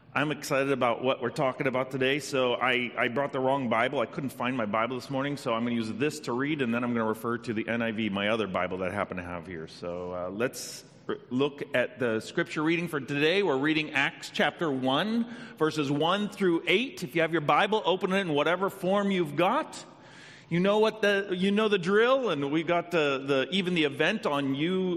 I'm excited about what we're talking about today. So I brought the wrong Bible. I couldn't find my Bible this morning, so I'm going to use this to read, and then I'm going to refer to the NIV, my other Bible that I happen to have here. So let's look at the scripture reading for today. We're reading Acts chapter 1, verses 1 through 8. If you have your Bible, open it in whatever form you've got. You know the drill, and we got even the event on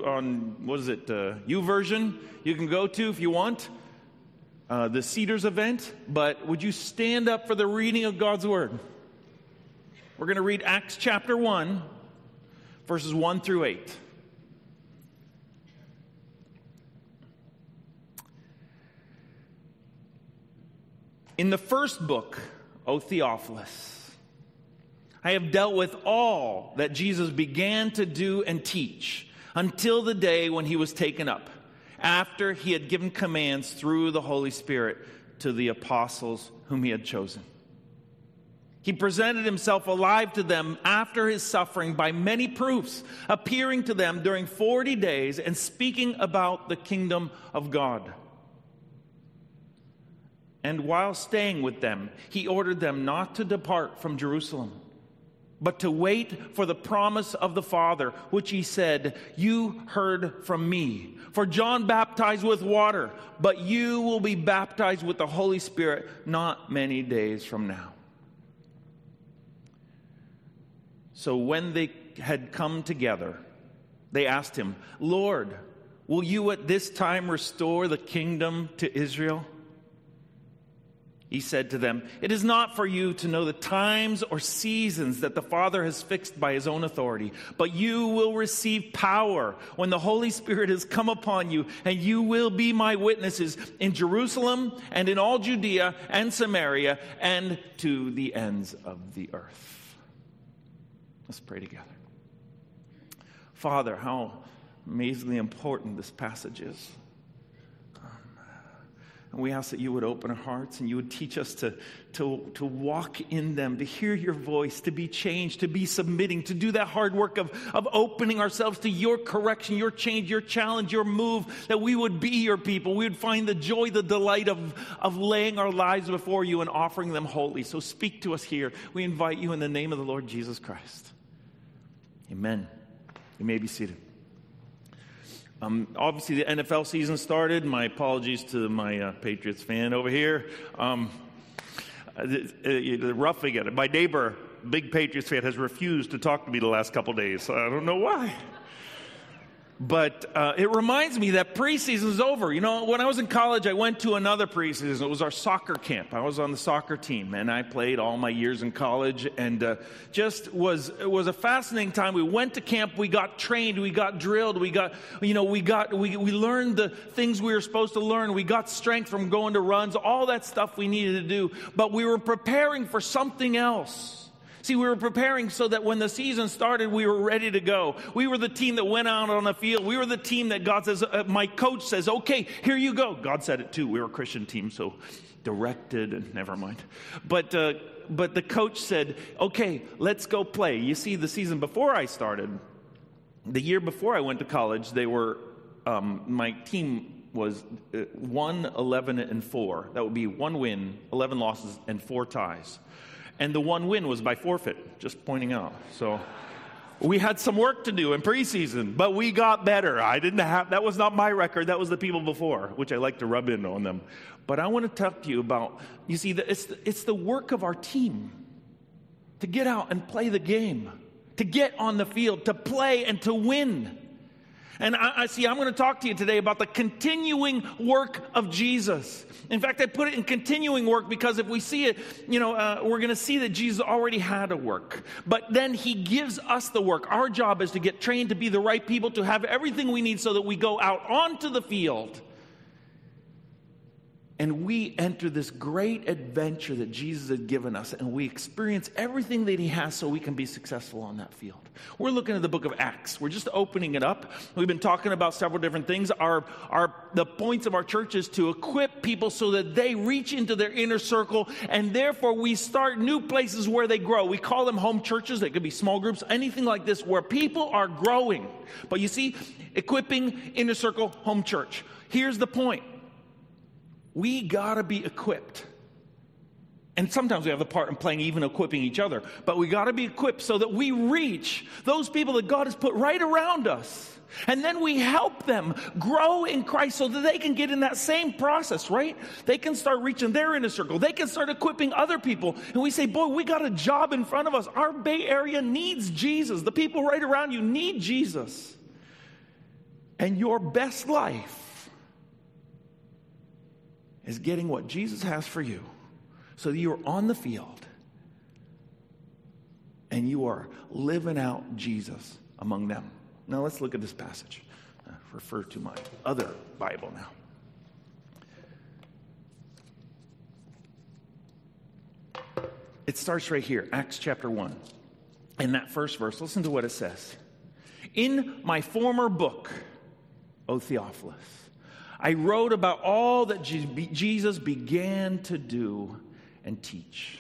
YouVersion you can go to if you want. The Cedars event, but would you stand up for the reading of God's Word? We're going to read Acts chapter 1, verses 1 through 8. In the first book, O Theophilus, I have dealt with all that Jesus began to do and teach until the day when he was taken up, after he had given commands through the Holy Spirit to the apostles whom he had chosen. He presented himself alive to them after his suffering by many proofs, appearing to them during 40 days and speaking about the kingdom of God. And while staying with them, he ordered them not to depart from Jerusalem, but to wait for the promise of the Father, which he said, "You heard from me. For John baptized with water, but you will be baptized with the Holy Spirit not many days from now." So when they had come together, they asked him, "Lord, will you at this time restore the kingdom to Israel?" He said to them, "It is not for you to know the times or seasons that the Father has fixed by his own authority, but you will receive power when the Holy Spirit has come upon you, and you will be my witnesses in Jerusalem and in all Judea and Samaria and to the ends of the earth." Let's pray together. Father, how amazingly important this passage is. And we ask that you would open our hearts and you would teach us to walk in them, to hear your voice, to be changed, to be submitting, to do that hard work of opening ourselves to your correction, your change, your challenge, your move, that we would be your people. We would find the joy, the delight of laying our lives before you and offering them wholly. So speak to us here. We invite you in the name of the Lord Jesus Christ. Amen. You may be seated. Obviously, the NFL season started. My apologies to my Patriots fan over here. Roughing it. My neighbor, big Patriots fan, has refused to talk to me the last couple days. I don't know why. But it reminds me that preseason is over. You know, when I was in college, I went to another preseason. It was our soccer camp. I was on the soccer team, and I played all my years in college, and it was a fascinating time. We went to camp. We got trained. We got drilled. We learned the things we were supposed to learn. We got strength from going to runs, all that stuff we needed to do. But we were preparing for something else. See, we were preparing so that when the season started, we were ready to go. We were the team that went out on the field. We were the team that God says, my coach says, "Okay, here you go." God said it too. We were a Christian team, so directed, and never mind. But the coach said, "Okay, let's go play." You see, the season before I started, the year before I went to college, my team was 1-11-4. That would be 1 win, 11 losses, and 4 ties. And the 1 win was by forfeit, just pointing out. So we had some work to do in preseason, but we got better. That was not my record. That was the people before, which I like to rub in on them. But I want to talk to you about, you see, it's the work of our team to get out and play the game, to get on the field, to play and to win. And I'm going to talk to you today about the continuing work of Jesus. In fact, I put it in continuing work because if we see it, we're going to see that Jesus already had a work. But then he gives us the work. Our job is to get trained to be the right people, to have everything we need so that we go out onto the field. And we enter this great adventure that Jesus had given us, and we experience everything that he has so we can be successful on that field. We're looking at the book of Acts. We're just opening it up. We've been talking about several different things. The points of our church is to equip people so that they reach into their inner circle, and therefore we start new places where they grow. We call them home churches. They could be small groups, anything like this, where people are growing. But you see, equipping, inner circle, home church. Here's the point. We got to be equipped. And sometimes we have the part in playing even equipping each other. But we got to be equipped so that we reach those people that God has put right around us. And then we help them grow in Christ so that they can get in that same process, right? They can start reaching their inner circle. They can start equipping other people. And we say, boy, we got a job in front of us. Our Bay Area needs Jesus. The people right around you need Jesus. And your best life is getting what Jesus has for you so that you're on the field and you are living out Jesus among them. Now let's look at this passage. Refer to my other Bible now. It starts right here, Acts chapter 1. In that first verse, listen to what it says. In my former book, O Theophilus, I wrote about all that Jesus began to do and teach.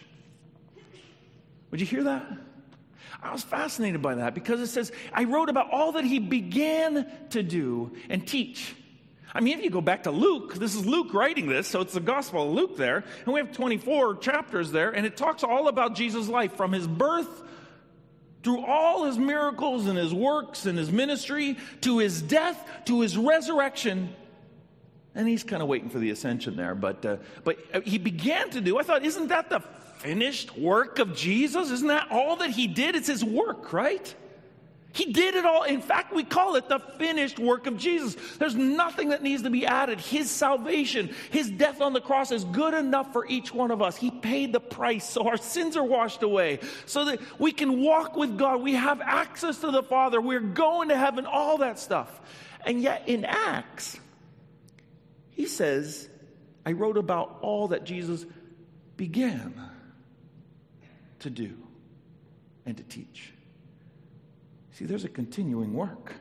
Would you hear that? I was fascinated by that because it says, I wrote about all that he began to do and teach. I mean, if you go back to Luke, this is Luke writing this, so it's the Gospel of Luke there, and we have 24 chapters there, and it talks all about Jesus' life from his birth through all his miracles and his works and his ministry to his death, to his resurrection. And he's kind of waiting for the ascension there, but he began to do, I thought, isn't that the finished work of Jesus? Isn't that all that he did? It's his work, right? He did it all. In fact, we call it the finished work of Jesus. There's nothing that needs to be added. His salvation, his death on the cross is good enough for each one of us. He paid the price so our sins are washed away, so that we can walk with God. We have access to the Father. We're going to heaven, all that stuff. And yet in Acts, he says, I wrote about all that Jesus began to do and to teach. See, there's a continuing work.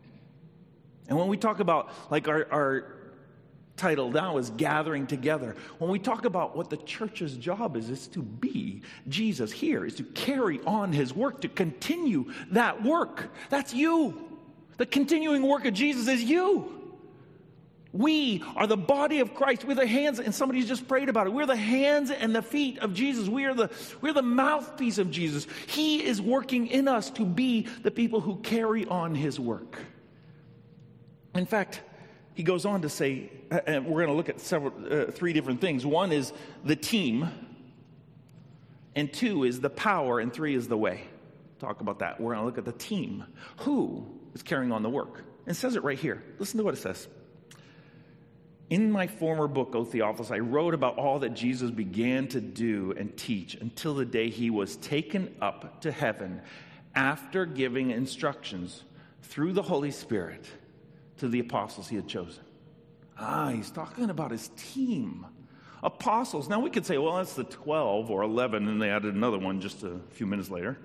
And when we talk about, like our title now is Gathering Together, when we talk about what the church's job is to be Jesus here, is to carry on his work, to continue that work. That's you. The continuing work of Jesus is you. We are the body of Christ. We're the hands, and somebody's just prayed about it. We're the hands and the feet of Jesus. We're the mouthpiece of Jesus. He is working in us to be the people who carry on his work. In fact, he goes on to say, and we're going to look at three different things. One is the team, and two is the power, and three is the way. Talk about that. We're going to look at the team. Who is carrying on the work? And it says it right here. Listen to what it says. In my former book, O Theophilus, I wrote about all that Jesus began to do and teach until the day he was taken up to heaven after giving instructions through the Holy Spirit to the apostles he had chosen. He's talking about his team. Apostles. Now we could say, well, that's the 12 or 11, and they added another one just a few minutes later.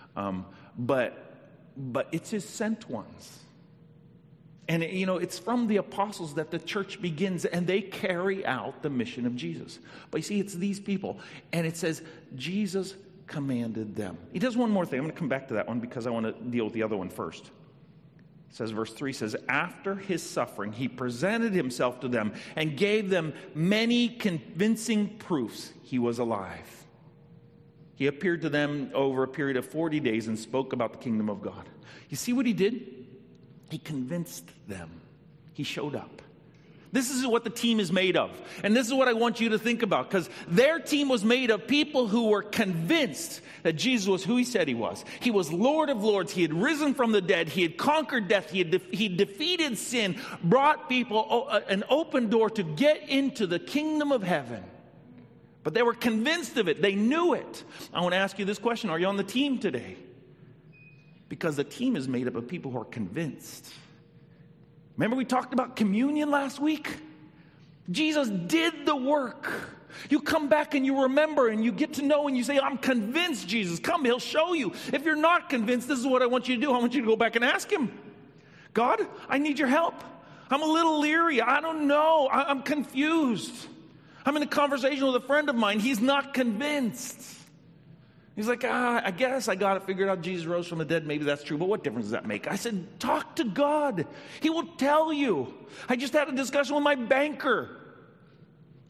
But it's his sent ones. And, it's from the apostles that the church begins, and they carry out the mission of Jesus. But you see, it's these people. And it says, Jesus commanded them. He does one more thing. I'm going to come back to that one because I want to deal with the other one first. It says, verse 3 says, after his suffering, he presented himself to them and gave them many convincing proofs he was alive. He appeared to them over a period of 40 days and spoke about the kingdom of God. You see what he did? He convinced them. He showed up. This is what the team is made of. And this is what I want you to think about, because their team was made of people who were convinced that Jesus was who he said he was. He was Lord of Lords. He had risen from the dead. He had conquered death. He defeated sin, brought people an open door to get into the kingdom of heaven. But they were convinced of it. They knew it. I want to ask you this question. Are you on the team today? Because the team is made up of people who are convinced. Remember we talked about communion last week? Jesus did the work. You come back and you remember and you get to know and you say, I'm convinced, Jesus. Come, he'll show you. If you're not convinced, this is what I want you to do. I want you to go back and ask him. God, I need your help. I'm a little leery. I don't know. I'm confused. I'm in a conversation with a friend of mine. He's not convinced. He's like, I guess I got it figured out. Jesus rose from the dead. Maybe that's true, but what difference does that make? I said, talk to God. He will tell you. I just had a discussion with my banker.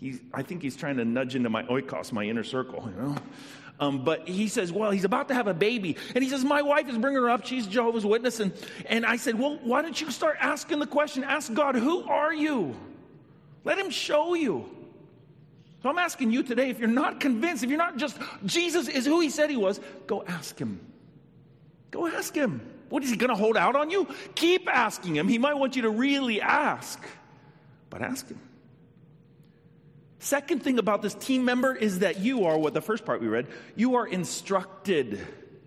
I think he's trying to nudge into my oikos, my inner circle, But he says, well, he's about to have a baby. And he says, my wife is bringing her up. She's Jehovah's Witness. And I said, well, why don't you start asking the question? Ask God, who are you? Let him show you. So I'm asking you today, if you're not convinced, if you're not just, Jesus is who he said he was, go ask him. Go ask him. What, is he going to hold out on you? Keep asking him. He might want you to really ask. But ask him. Second thing about this team member is that you are, what the first part we read, you are instructed.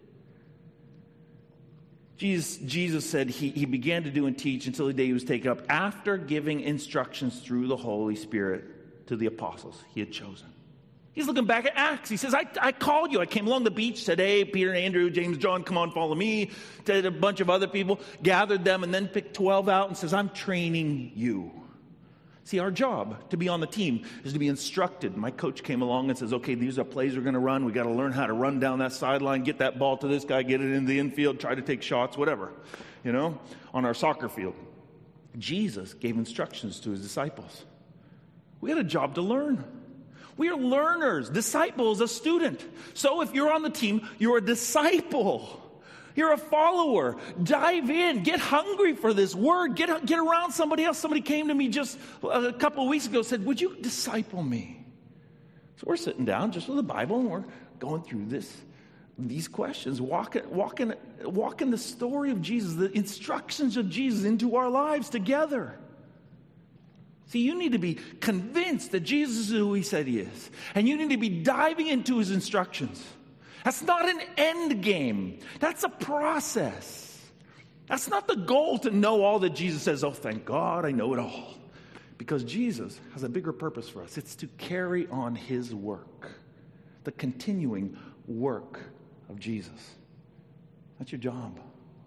Jesus said he began to do and teach until the day he was taken up, after giving instructions through the Holy Spirit to the apostles he had chosen. He's looking back at Acts. He says, I called you. I came along the beach, said, hey, Peter, Andrew, James, John, come on, follow me. Did a bunch of other people, gathered them, and then picked 12 out and says, I'm training you. See, our job to be on the team is to be instructed. My coach came along and says, okay, these are plays we're going to run. We got to learn how to run down that sideline, get that ball to this guy, get it in the infield, try to take shots, whatever, on our soccer field. Jesus gave instructions to his disciples. We had a job to learn. We are learners. Disciple is a student. So if you're on the team, you're a disciple. You're a follower. Dive in. Get hungry for this word. Get around somebody else. Somebody came to me just a couple of weeks ago and said, would you disciple me? So we're sitting down just with the Bible and we're going through these questions, walking the story of Jesus, the instructions of Jesus into our lives together. See, you need to be convinced that Jesus is who he said he is. And you need to be diving into his instructions. That's not an end game. That's a process. That's not the goal to know all that Jesus says. Oh, thank God, I know it all. Because Jesus has a bigger purpose for us. It's to carry on his work, the continuing work of Jesus. That's your job.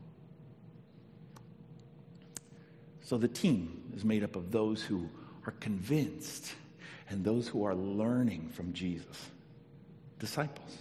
So the team is made up of those who are convinced and those who are learning from Jesus. Disciples.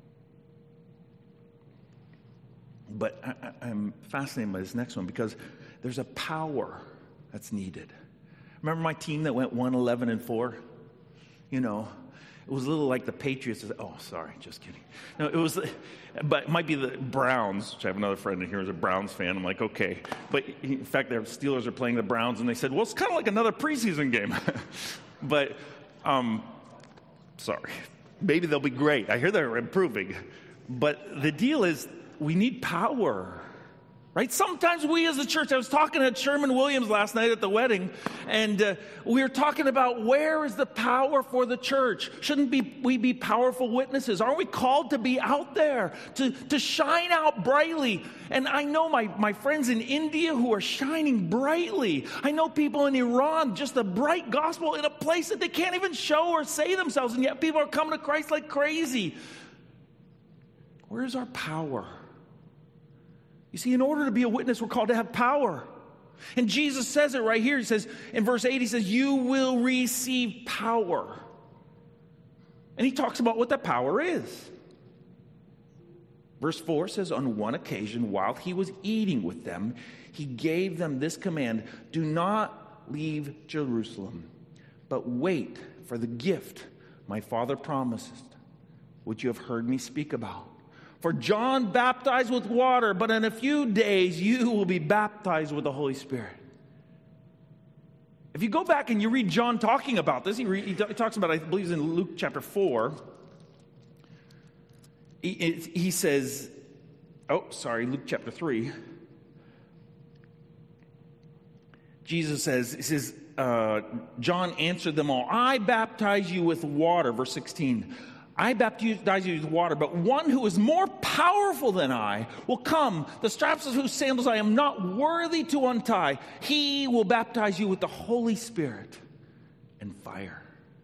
But I'm fascinated by this next one because there's a power that's needed. Remember my team that went 1-11-4? It was a little like the Patriots. Oh, sorry, just kidding. No, it was, but it might be the Browns, which I have another friend in here who's a Browns fan. I'm like, okay. But in fact, their Steelers are playing the Browns, and they said, well, it's kind of like another preseason game. But, sorry. Maybe they'll be great. I hear they're improving. But the deal is, we need power, right? Sometimes we as a church, I was talking to Sherman Williams last night at the wedding, and we were talking about where is the power for the church? Shouldn't we be powerful witnesses? Aren't we called to be out there, to shine out brightly? And I know my friends in India who are shining brightly. I know people in Iran, just a bright gospel in a place that they can't even show or say themselves, and yet people are coming to Christ like crazy. Where's our power? You see, in order to be a witness, we're called to have power. And Jesus says it right here. He says, in verse 8, he says, you will receive power. And he talks about what that power is. Verse 4 says, on one occasion, while he was eating with them, he gave them this command, do not leave Jerusalem, but wait for the gift my Father promised, which you have heard me speak about. For John baptized with water, but in a few days you will be baptized with the Holy Spirit. If you go back and you read John talking about this, he talks about, I believe it's in Luke chapter 4. He says, Luke chapter 3. Jesus says, John answered them all, I baptize you with water, verse 16. I baptize you with water, but one who is more powerful than I will come, the straps of whose sandals I am not worthy to untie. He will baptize you with the Holy Spirit and fire.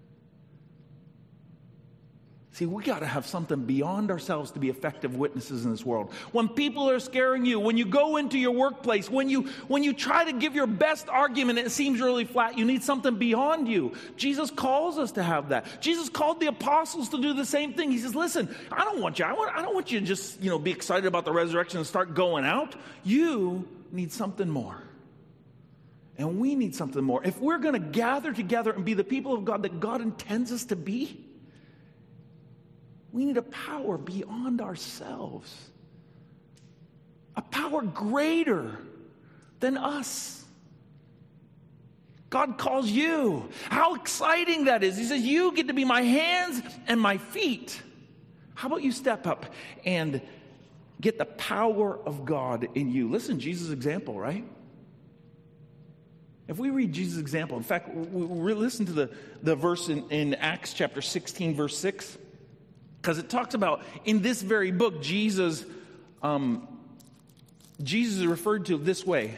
See, we got to have something beyond ourselves to be effective witnesses in this world. When people are scaring you, when you go into your workplace, when you try to give your best argument and it seems really flat, you need something beyond you. Jesus calls us to have that. Jesus called the apostles to do the same thing. He says, listen, I don't want you to just, be excited about the resurrection and start going out. You need something more. And we need something more. If we're going to gather together and be the people of God that God intends us to be, we need a power beyond ourselves. A power greater than us. God calls you. How exciting that is. He says, you get to be my hands and my feet. How about you step up and get the power of God in you? Listen, Jesus' example, right? If we read Jesus' example, in fact, we listen to the verse in Acts chapter 16, verse 6, because it talks about, in this very book, Jesus is referred to this way.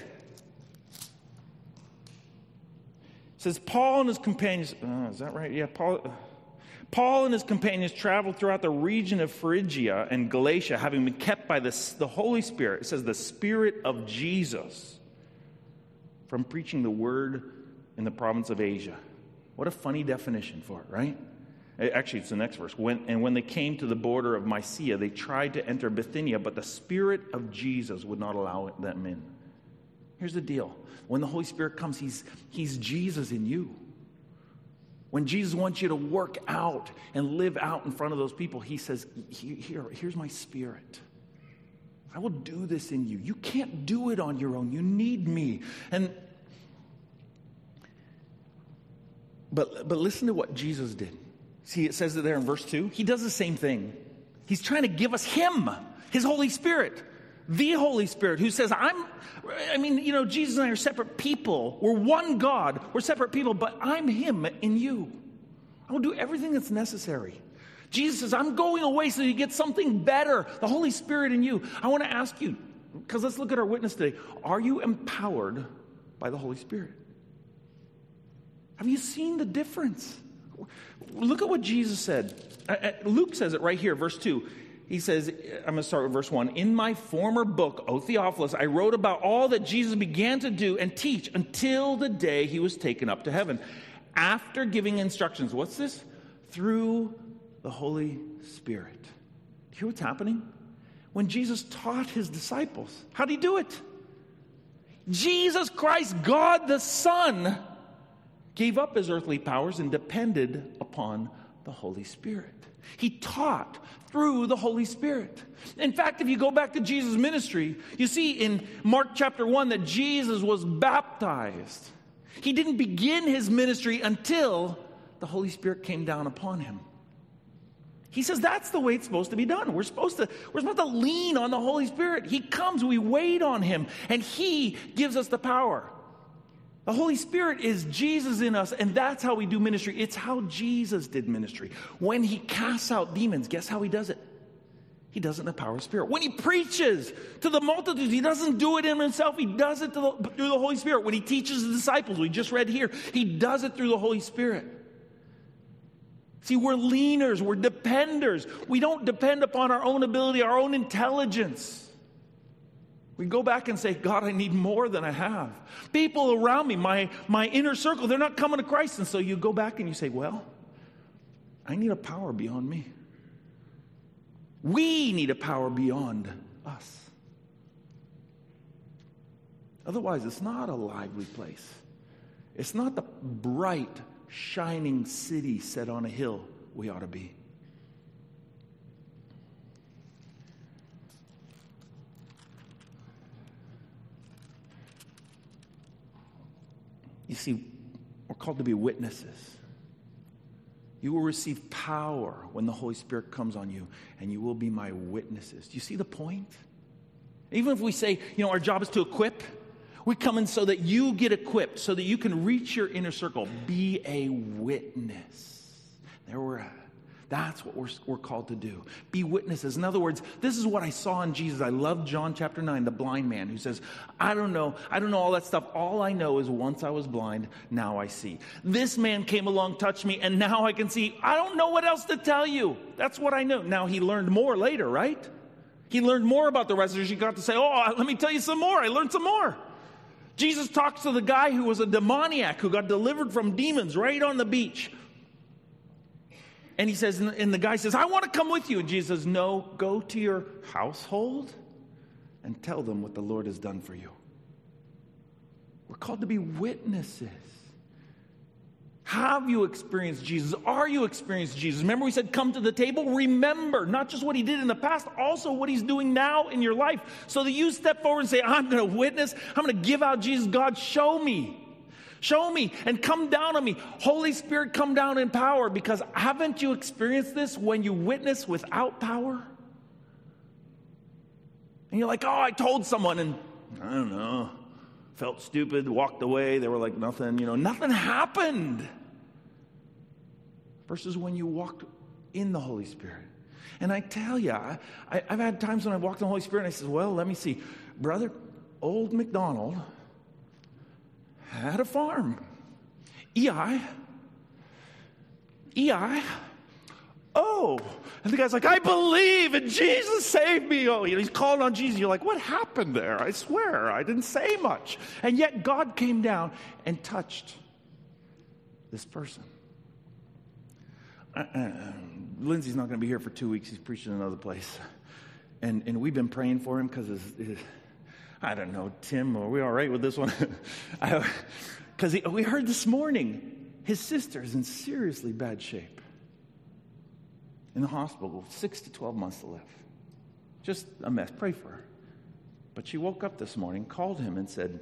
It says, Paul and his companions, is that right? Yeah, Paul and his companions traveled throughout the region of Phrygia and Galatia, having been kept by the Holy Spirit. It says, the Spirit of Jesus, from preaching the word in the province of Asia. What a funny definition for it, right? Actually, it's the next verse. When they came to the border of Mysia, they tried to enter Bithynia, but the Spirit of Jesus would not allow them in. Here's the deal. When the Holy Spirit comes, He's Jesus in you. When Jesus wants you to work out and live out in front of those people, He says, here's my Spirit. I will do this in you. You can't do it on your own. You need me. But listen to what Jesus did. See, it says it there in verse 2. He does the same thing. He's trying to give us Him, His Holy Spirit. The Holy Spirit who says, Jesus and I are separate people. We're one God. We're separate people, but I'm Him in you. I will do everything that's necessary. Jesus says, I'm going away so you get something better. The Holy Spirit in you. I want to ask you, because let's look at our witness today. Are you empowered by the Holy Spirit? Have you seen the difference? Look at what Jesus said. Luke says it right here, verse 2. He says, I'm going to start with verse 1. In my former book, O Theophilus, I wrote about all that Jesus began to do and teach until the day He was taken up to heaven. After giving instructions, what's this? Through the Holy Spirit. Do you hear what's happening? When Jesus taught His disciples, how did He do it? Jesus Christ, God the Son, gave up His earthly powers and depended upon the Holy Spirit. He taught through the Holy Spirit. In fact, if you go back to Jesus' ministry, you see in Mark chapter 1 that Jesus was baptized. He didn't begin His ministry until the Holy Spirit came down upon Him. He says that's the way it's supposed to be done. We're supposed to lean on the Holy Spirit. He comes, we wait on Him, and He gives us the power. The Holy Spirit is Jesus in us, and that's how we do ministry. It's how Jesus did ministry. When He casts out demons, guess how He does it? He does it in the power of Spirit. When He preaches to the multitudes, He doesn't do it in Himself. He does it through the Holy Spirit. When He teaches the disciples, we just read here, He does it through the Holy Spirit. See, we're leaners, we're dependers. We don't depend upon our own ability, our own intelligence. We go back and say, God, I need more than I have. People around me, my inner circle, they're not coming to Christ. And so you go back and you say, well, I need a power beyond me. We need a power beyond us. Otherwise, it's not a lively place. It's not the bright, shining city set on a hill we ought to be. You see, we're called to be witnesses. You will receive power when the Holy Spirit comes on you, and you will be my witnesses. Do you see the point? Even if we say, our job is to equip, we come in so that you get equipped, so that you can reach your inner circle. Be a witness. There we're at. That's what we're called to do. Be witnesses. In other words, this is what I saw in Jesus. I love John chapter 9, the blind man who says, I don't know all that stuff. All I know is once I was blind, now I see. This man came along, touched me, and now I can see. I don't know what else to tell you. That's what I know. Now he learned more later, right? He learned more about the resurrection. He got to say, let me tell you some more. I learned some more. Jesus talks to the guy who was a demoniac, who got delivered from demons right on the beach. And he says, and the guy says, I want to come with you. And Jesus says, no, go to your household and tell them what the Lord has done for you. We're called to be witnesses. Have you experienced Jesus? Are you experiencing Jesus? Remember we said come to the table? Remember not just what he did in the past, also what he's doing now in your life. So that you step forward and say, I'm going to witness. I'm going to give out Jesus. God, show me. Show me and come down on me. Holy Spirit, come down in power. Because haven't you experienced this when you witness without power? And you're like, oh, I told someone and I don't know. Felt stupid, walked away. They were like, nothing, nothing happened. Versus when you walked in the Holy Spirit. And I tell you, I've had times when I walked in the Holy Spirit and I said, well, let me see. Brother, old MacDonald had a farm. E.I. Oh, and the guy's like, I believe and Jesus saved me. Oh, he's calling on Jesus. You're like, what happened there? I swear, I didn't say much. And yet God came down and touched this person. Lindsay's not going to be here for 2 weeks. He's preaching in another place. And we've been praying for him because I don't know, Tim, are we all right with this one? Because we heard this morning his sister is in seriously bad shape. In the hospital, 6 to 12 months to live. Just a mess. Pray for her. But she woke up this morning, called him and said,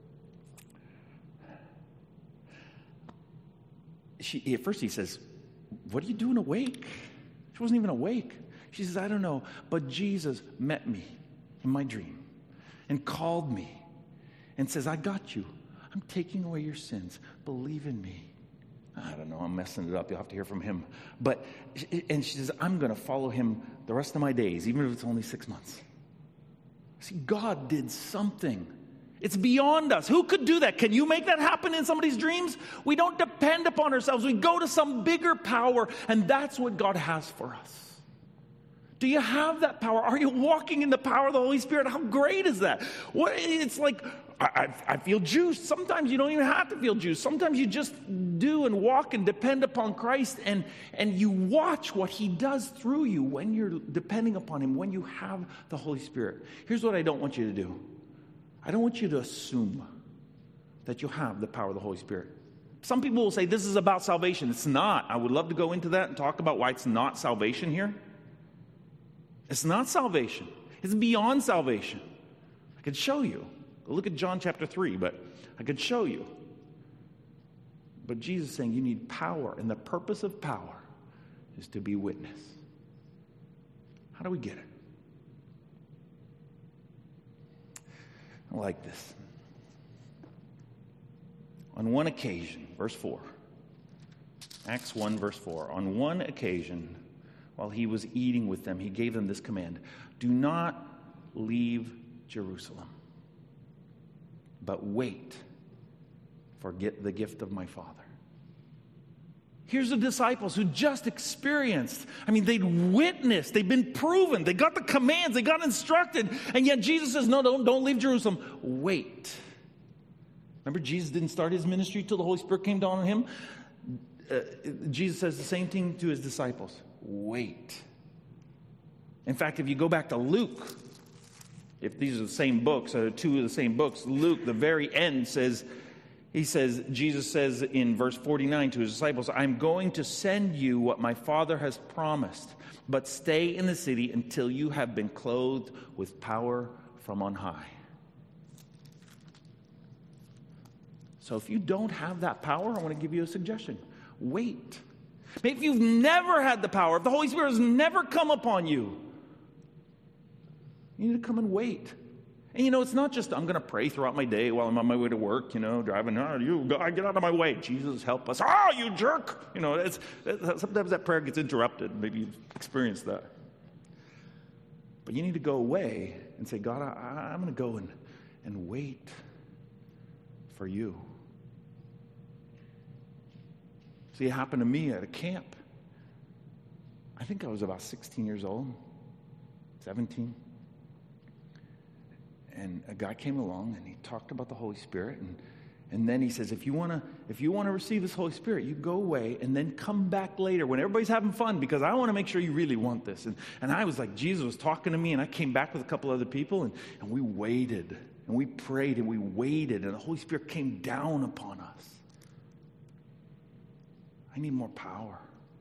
at first he says, what are you doing awake? She wasn't even awake. She says, I don't know, but Jesus met me in my dream and called me and says, I got you. I'm taking away your sins. Believe in me. I don't know, I'm messing it up. You'll have to hear from him. And she says, I'm going to follow him the rest of my days, even if it's only 6 months. See, God did something. It's beyond us. Who could do that? Can you make that happen in somebody's dreams? We don't depend upon ourselves. We go to some bigger power, and that's what God has for us. Do you have that power? Are you walking in the power of the Holy Spirit? How great is that? It's like, I feel juiced. Sometimes you don't even have to feel juiced. Sometimes you just do and walk and depend upon Christ, and you watch what he does through you when you're depending upon him, when you have the Holy Spirit. Here's what I don't want you to do. I don't want you to assume that you have the power of the Holy Spirit. Some people will say this is about salvation. It's not. I would love to go into that and talk about why it's not salvation here. It's not salvation. It's beyond salvation. I could show you. Go look at John chapter 3, but I could show you. But Jesus is saying you need power, and the purpose of power is to be witness. How do we get it? I like this. On one occasion, verse 4, Acts 1, verse 4, on one occasion, while he was eating with them, he gave them this command: do not leave Jerusalem, but wait for the gift of my Father. Here's the disciples who just experienced. They'd witnessed. They'd been proven. They got the commands. They got instructed. And yet Jesus says, no, don't leave Jerusalem. Wait. Remember, Jesus didn't start his ministry till the Holy Spirit came down on him. Jesus says the same thing to his disciples. Wait. In fact, if you go back to Luke, if these are the same books, two of the same books, Luke, the very end says, Jesus says in verse 49 to his disciples, I'm going to send you what my Father has promised, but stay in the city until you have been clothed with power from on high. So if you don't have that power, I want to give you a suggestion. Wait. Maybe if you've never had the power, if the Holy Spirit has never come upon you, you need to come and wait. And it's not just I'm going to pray throughout my day while I'm on my way to work, driving. Oh, you God, get out of my way. Jesus, help us. Oh, you jerk. Sometimes that prayer gets interrupted. Maybe you've experienced that. But you need to go away and say, God, I'm going to go and wait for you. See, it happened to me at a camp. I think I was about 16 years old, 17. And a guy came along and he talked about the Holy Spirit, and then he says, if you want to receive this Holy Spirit, you go away and then come back later when everybody's having fun, because I want to make sure you really want this. And I was like, Jesus was talking to me, and I came back with a couple other people, and we waited. And we prayed and we waited, and the Holy Spirit came down upon us. I need more power.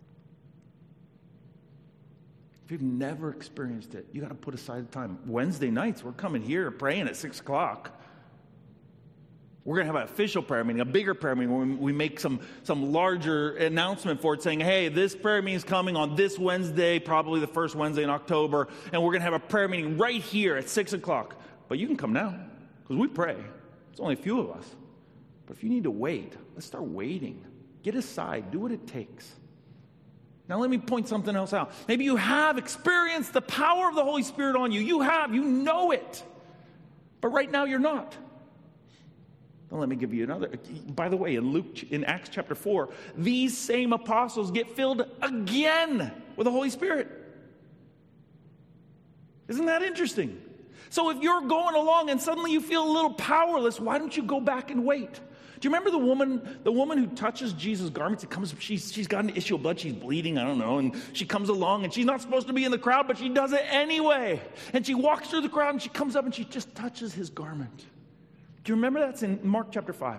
If you've never experienced it, you got to put aside time. Wednesday nights, we're coming here praying at 6 o'clock. We're going to have an official prayer meeting, a bigger prayer meeting, where we make some larger announcement for it, saying, hey, this prayer meeting is coming on this Wednesday, probably the first Wednesday in October, and we're going to have a prayer meeting right here at 6 o'clock. But you can come now, because we pray. It's only a few of us. But if you need to wait, let's start waiting. Get aside. Do what it takes. Now let me point something else out. Maybe you have experienced the power of the Holy Spirit on you. You have. You know it. But right now you're not. Well, let me give you another. By the way, in Acts chapter 4, these same apostles get filled again with the Holy Spirit. Isn't that interesting? So if you're going along and suddenly you feel a little powerless, why don't you go back and wait? Do you remember the woman who touches Jesus' garments? She's got an issue of blood. She's bleeding, I don't know. And she comes along, and she's not supposed to be in the crowd, but she does it anyway. And she walks through the crowd, and she comes up, and she just touches his garment. Do you remember that's in Mark chapter 5?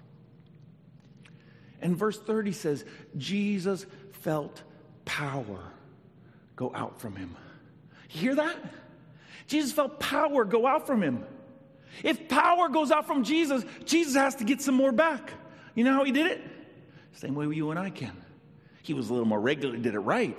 And verse 30 says, Jesus felt power go out from him. You hear that? Jesus felt power go out from him. If power goes out from Jesus, Jesus has to get some more back. You know how he did it? Same way you and I can. He was a little more regular, did it right.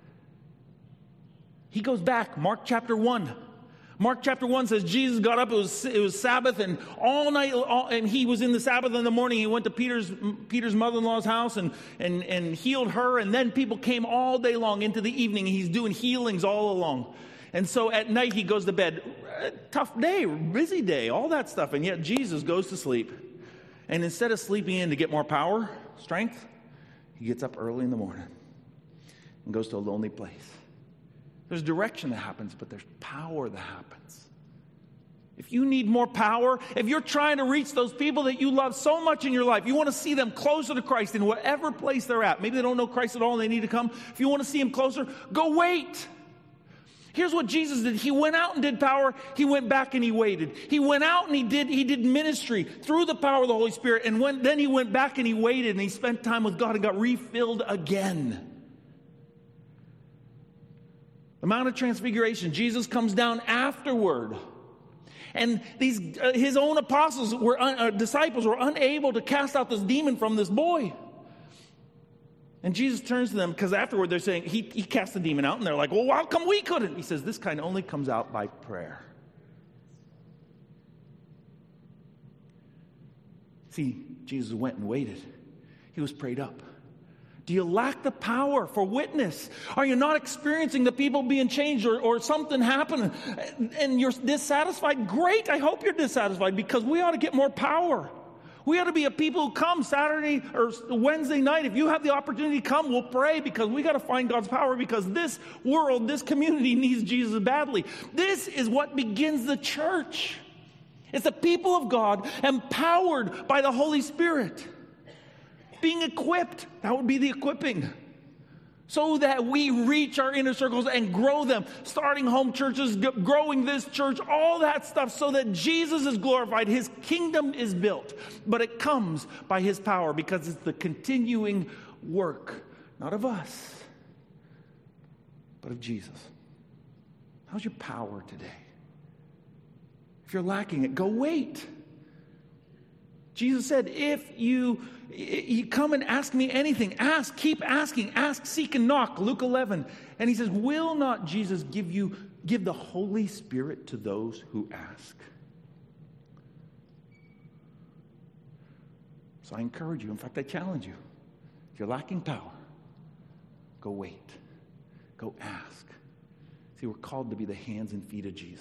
He goes back, Mark chapter 1. Mark chapter 1 says Jesus got up, it was Sabbath, and all night, and he was in the Sabbath in the morning. He went to Peter's mother-in-law's house and healed her, and then people came all day long into the evening. He's doing healings all along. And so at night he goes to bed. Tough day, busy day, all that stuff, and yet Jesus goes to sleep. And instead of sleeping in to get more power, strength, he gets up early in the morning and goes to a lonely place. There's direction that happens, but there's power that happens. If you need more power, if you're trying to reach those people that you love so much in your life, you want to see them closer to Christ in whatever place they're at. Maybe they don't know Christ at all and they need to come. If you want to see him closer, go wait. Here's what Jesus did. He went out and did power. He went back and he waited. He went out and he did ministry through the power of the Holy Spirit. And then he went back and he waited and he spent time with God and got refilled again. The Mount of Transfiguration, Jesus comes down afterward. And his own apostles, disciples, were unable to cast out this demon from this boy. And Jesus turns to them, because afterward they're saying, he cast the demon out. And they're like, well, how come we couldn't? He says, this kind only comes out by prayer. See, Jesus went and waited. He was prayed up. Do you lack the power for witness? Are you not experiencing the people being changed or something happening and you're dissatisfied? Great, I hope you're dissatisfied, because we ought to get more power. We ought to be a people who come Saturday or Wednesday night. If you have the opportunity to come, we'll pray, because we got to find God's power, because this world, this community needs Jesus badly. This is what begins the church. It's the people of God empowered by the Holy Spirit. Being equipped, that would be the equipping, so that we reach our inner circles and grow them, starting home churches, growing this church, all that stuff, so that Jesus is glorified, his kingdom is built. But it comes by his power, because it's the continuing work, not of us, but of Jesus. How's your power today? If you're lacking it, go wait. Jesus said, if you come and ask me anything, keep asking, ask, seek, and knock, Luke 11. And he says, will not Jesus give the Holy Spirit to those who ask? So I encourage you, in fact, I challenge you. If you're lacking power, go wait. Go ask. See, we're called to be the hands and feet of Jesus.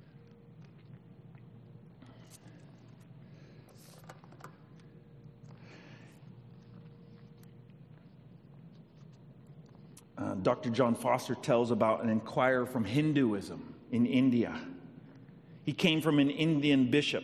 Dr. John Foster tells about an inquirer from Hinduism in India. He came from an Indian bishop.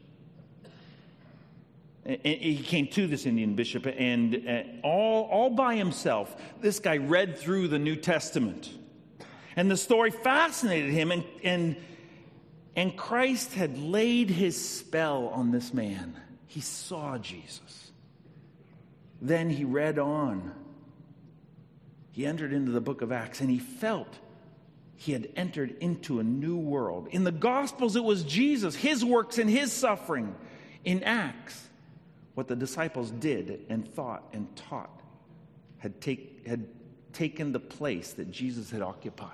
He came to this Indian bishop, and all by himself, this guy read through the New Testament. And the story fascinated him, and And Christ had laid his spell on this man. He saw Jesus. Then he read on. He entered into the book of Acts, and he felt he had entered into a new world. In the Gospels, it was Jesus, his works and his suffering. In Acts, what the disciples did and thought and taught had taken the place that Jesus had occupied.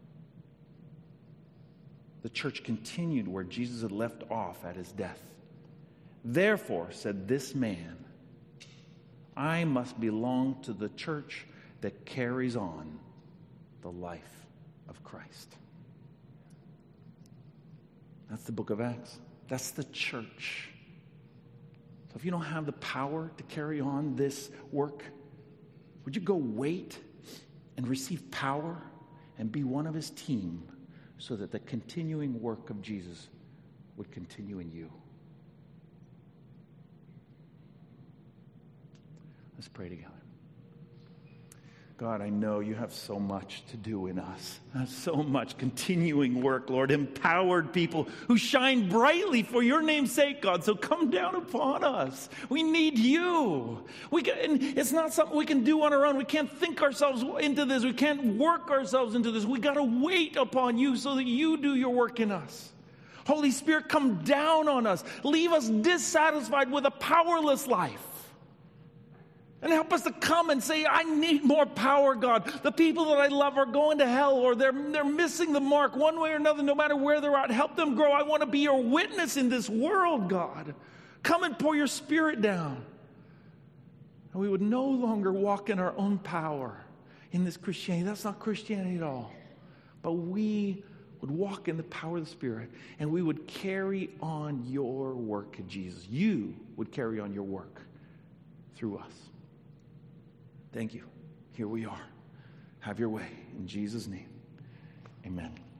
The church continued where Jesus had left off at his death. Therefore, said this man, I must belong to the church that carries on the life of Christ. That's the book of Acts. That's the church. So if you don't have the power to carry on this work, would you go wait and receive power and be one of his team so that the continuing work of Jesus would continue in you? Let's pray together. God, I know you have so much to do in us. So much continuing work, Lord. Empowered people who shine brightly for your name's sake, God. So come down upon us. We need you. It's not something we can do on our own. We can't think ourselves into this. We can't work ourselves into this. We got to wait upon you so that you do your work in us. Holy Spirit, come down on us. Leave us dissatisfied with a powerless life. And help us to come and say, I need more power, God. The people that I love are going to hell, or they're missing the mark one way or another, no matter where they're at. Help them grow. I want to be your witness in this world, God. Come and pour your Spirit down. And we would no longer walk in our own power in this Christianity. That's not Christianity at all. But we would walk in the power of the Spirit, and we would carry on your work, Jesus. You would carry on your work through us. Thank you. Here we are. Have your way. In Jesus' name, amen.